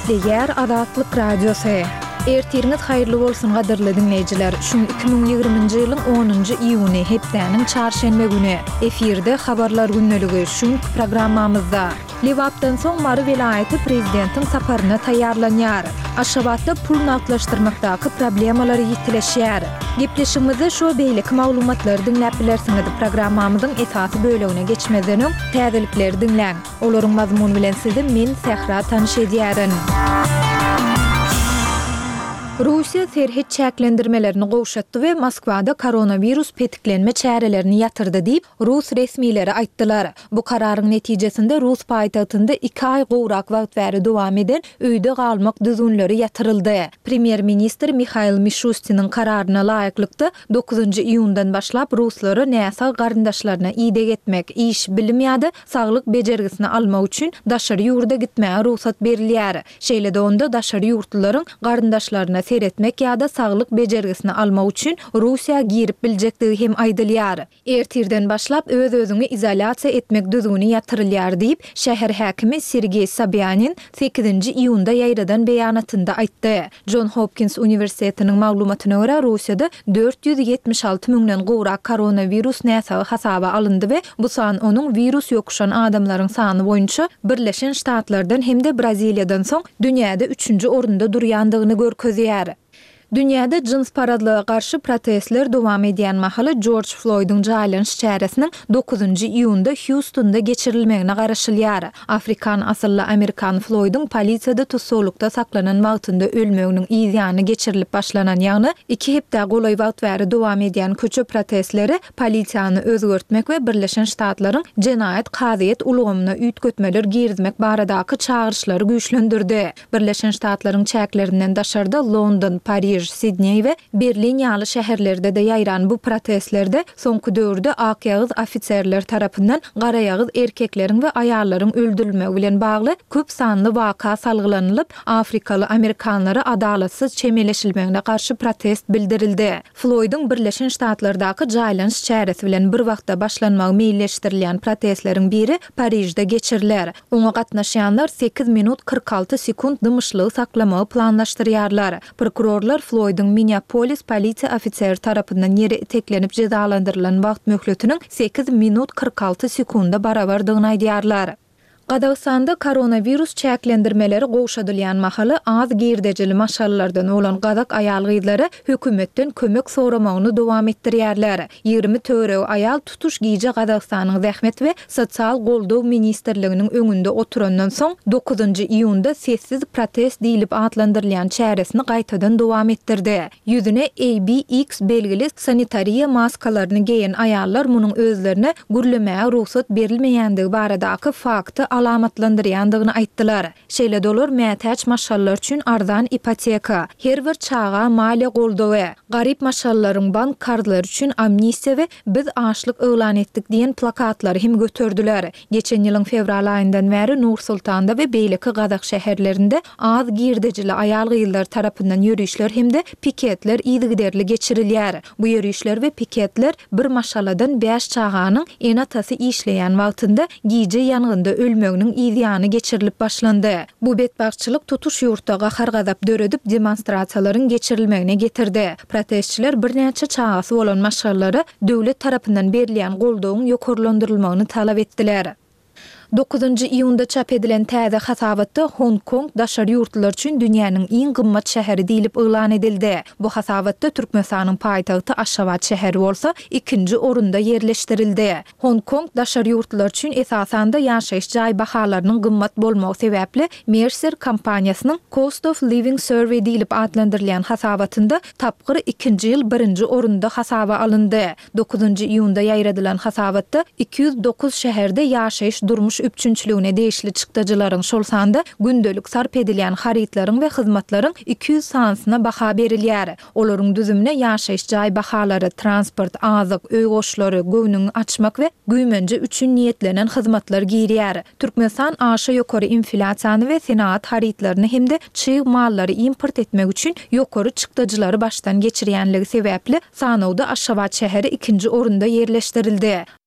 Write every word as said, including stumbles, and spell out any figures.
Ýer Azatlyk Radiosu. Ertiriniz hayırlı bolsun gadyrly dinleýijiler. Şu iki bin ýygrymynjy ýylyň onunjy iýuny hepdäniň çarşembe güni efirde habarlar günneligi şu programmamyzda Liwapdan soň Mary vilayaty prezidentiň saparyna taýýarlanýar. Aşgabatda pul naqdlaşdyrmakdaky problemalary ýitileşýär. Gepleşigimizde şu beýlik maglumatlary dinläp bilersiňiz. Programmamyzyň esasy bölegine geçmeden öň täzelikleri dinläň. Olaryň mazmuny bilen sizi men Sehra tanyş edýärin. Russiya serhet çäklendirmelerini gowşatdy we Moskwada koronavirus petiklenme çärelerini ýatyrdy diýip Rus resmiýleri aýtdylar. Bu kararyň netijesinde Rus paýtagtynda iki ay gowrak wagt bäri dowam eden öýde galmak düzünleri ýatyryldy. Premier ministr Mikhail Mishustinin kararyna laýyklykda dokuzunjy iýundan başlap ruslary näsa garyndaşlaryna ýydyk etmek, iş bilim ýa-da saglyk bejergisini almak üçin daşary ýurda gitmäge ruhsat berilýär. Şeýle-de onda daşary ýurtlaryň garyndaşlaryna seyretmek ýa-da saglyk bejergisini almak üçin Russiýa girip biljekdigi hem aýdylýar. Ertirden başlap öz-özüni izolasiýa etmek düzüni ýatyrylýar diýip şäher häkimi Sergey Sobyanin sekizinji iýunda ýaýradan beýanatynda aýtdy. John Hopkins Uniwersitetiniň maglumatyna görä Russiýada dört ýüz ýetmiş alty müňden gowrak koronavirus näsagy hasaba alyndy we bu san onuň virus ýokuşan adamlaryň sany boýunça Birleşen Ştatlardan hem de Braziliýadan soň dünýäde üçünji orunda durýandygyny görkezýär. Dünyada cins paradlyga garşy protestler dowam edýän mahaly George Floyd'un jaýlanyş çäresiniň dokuzunjy iýunda Houstonda geçirilmegine garaşylýar. Afrikan asylly Amerikan Floyd'un polisiýada tutsulukda saklanan wagtynda ölmeginiň ýyzyny geçirilip başlanan ýagny iki hepde golaý wagt bäri dowam edýän köçe protestleri polisiýany özgertmek we Birleşen Ştatlaryň jenaýat kazyet ulgamyna üýtgetmeler girizmek baradaky çağırışlary güýçlendirdi. Birleşen Ştatlaryň çäklerinden daşarda London, Paris, Sydney we Berlin ýaly şäherlerde de ýaýran bu protestlerde soňky döwürde ak ýagyz ofitserler tarapyndan gara ýagyz erkekleriň we aýallaryň öldürilmegi bilen bagly köp sanly waka salgylanylyp Afrikaly Amerikanlary adalatsyz çemeleşilmegine garşy protest bildirildi. Floyd'un Birleşen Ştatlardaky jaýlanyş çäresi bilen bir wagtda başlanmagy meýilleşdirilýän protestleriň biri Parisde geçiriler. Oňa gatnaşýanlar sekiz minut kırk altı sekund dymışlygy saklamagy planlaşdyrýarlar. Prokurorlar Floyd'un Minneapolis polisiýa ofiseri tarapyndan ýere iteklenip cezalandyrylan wagt möhletiniň sekiz minut kırk altı sekunda barabardygyny aýdýarlar. Gazagstanda koronavirus çäklendirmeleri gowşadylýan mahaly az girdejili maşallardan olan gazak aýal gyzlary hökümetden kömek soramagyny dowam etdirýärler. ýygrimi töre aýal tutuş giýje Gazagstanyň zähmet we sosial goldaw ministrliginiň öňünde oturandan soň dokuzunjy iýunda sessiz protest diýilip atlandyrylýan çäresini gaýtadan dowam etdirdi. Ýüzüne A B X belgili sanitariýa maskalaryny giyen aýallar munyň özlerine gürlemäge ruhsat berilmeýändigi baradaky fakty alamatlandyrýandygyny aýtdylar. Şeýle dolar mätäç maşallar üçin arzan ipoteka, her bir çağa maliýe goldawy, garyp maşallaryň bank kartlary üçin amnistiýa we biz açlyk öýlan etdik diýen plakatlary hem götürdüler. Geçen ýylyň fevral aýyndan bäri Nur Sultanda we beýleki Gazak şäherlerinde az girdejili aýal gyýlar tarapyndan ýürüýüşler hem de piketler ýygyderli geçirilýär. Bu ýürüýüşler we piketler bir maşaladan beş çağanyň enatasy işleýän wagtynda giýje ýangynda ölmeginiň ýyzyny geçirilip başlandy. Bu betbagçylyk tutuş ýurtdaga hargazap döredip demonstrasiýalaryň geçirilmegine getirdi. Protestçiler bir näçe çağasy bolan maşallary döwlet tarapyndan berilýän goldawyň ýokarlandyrylmagyny talap etdiler. dokuzunjy iýunda çap edilen täze hasabatda Hong Kong daşary ýurtlar üçin dünýäniň iň gymmat şäheri diýilip elan edildi. Bu hasabatda Türkmenistanyň paýtagty Aşgabat şäheri bolsa ikinji orunda yerleşdirildi. Hong Kong daşary ýurtlar üçin esasanda ýaşaýyş jaý bahalarynyň gymmat bolmagy sebäpli Mercer kompaniýasynyň Cost of Living Survey diýilip adlandyrylýan hasabatynda tapgyr ikinji ýyl birinji orunda hasaba alyndy. dokuzunjy iýunda ýaýradylan hasabatda iki yüz dokuz şäherde ýaşaýyş durmuş üçünçlüğüne değişli çıktıcıların şol sanda gündelik sarp edilýän haritlaryň we hyzmatlaryň iki yüz sansına baha berilýär. Olaryň düzümine ýaşaýyş jaý bahalary, transport, azyk, öý goşlary, göwnüň açmak we güýmenje üçin niýetlenen hyzmatlar girýär. Türkmenistan aşa ýokary inflasiýany we senaat haritlaryny hem de çyg mallary import etmek üçin ýokary çıktıcılary baştan geçirýänligi sebäpli sanawda Aşgabat şäheri ikinji orunda yerleşdirildi.